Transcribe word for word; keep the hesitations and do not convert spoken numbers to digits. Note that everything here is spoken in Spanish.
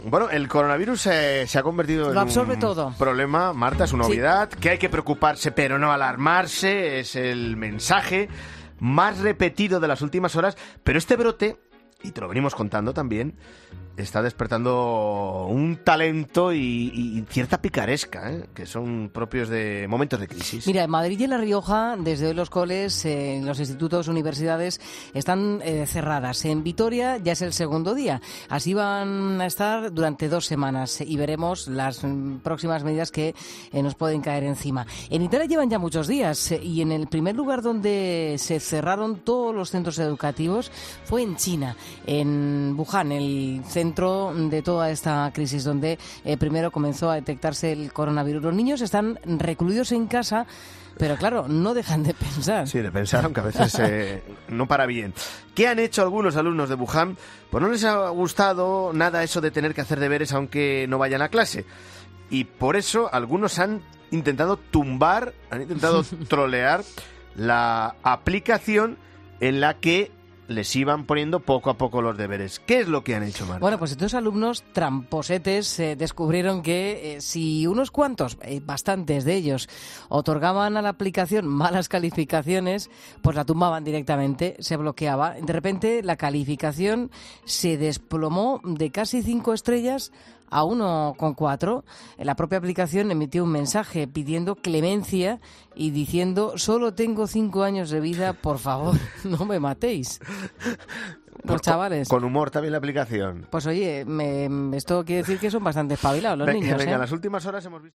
Bueno, el coronavirus eh, se ha convertido Lo en absorbe un todo. problema, Marta, es una Sí. obviedad, que hay que preocuparse pero no alarmarse, es el mensaje más repetido de las últimas horas, pero este brote, y te lo venimos contando también, está despertando un talento y, y cierta picaresca, ¿eh? Que son propios de momentos de crisis. Mira, en Madrid y en La Rioja, desde hoy los coles, eh, los institutos, universidades están eh, cerradas. En Vitoria ya es el segundo día. Así van a estar durante dos semanas y veremos las mm, próximas medidas que eh, nos pueden caer encima. En Italia llevan ya muchos días eh, y en el primer lugar donde se cerraron todos los centros educativos fue en China, en Wuhan, el centro de toda esta crisis, donde eh, primero comenzó a detectarse el coronavirus. Los niños están recluidos en casa, pero claro, no dejan de pensar. Sí, de pensar, aunque a veces eh, no para bien. ¿Qué han hecho algunos alumnos de Wuhan? Pues no les ha gustado nada eso de tener que hacer deberes aunque no vayan a clase. Y por eso algunos han intentado tumbar, han intentado trolear la aplicación en la que les iban poniendo poco a poco los deberes. ¿Qué es lo que han hecho, Marta? Bueno, pues estos alumnos tramposetes eh, descubrieron que eh, si unos cuantos, eh, bastantes de ellos, otorgaban a la aplicación malas calificaciones, pues la tumbaban directamente, se bloqueaba. De repente la calificación se desplomó de casi cinco estrellas a uno coma cuatro. La propia aplicación emitió un mensaje pidiendo clemencia y diciendo: solo tengo cinco años de vida, por favor, no me matéis. Los chavales. Con humor también la aplicación. Pues oye, me, esto quiere decir que son bastante espabilados los Venga, niños, venga, ¿eh? en las últimas horas hemos visto...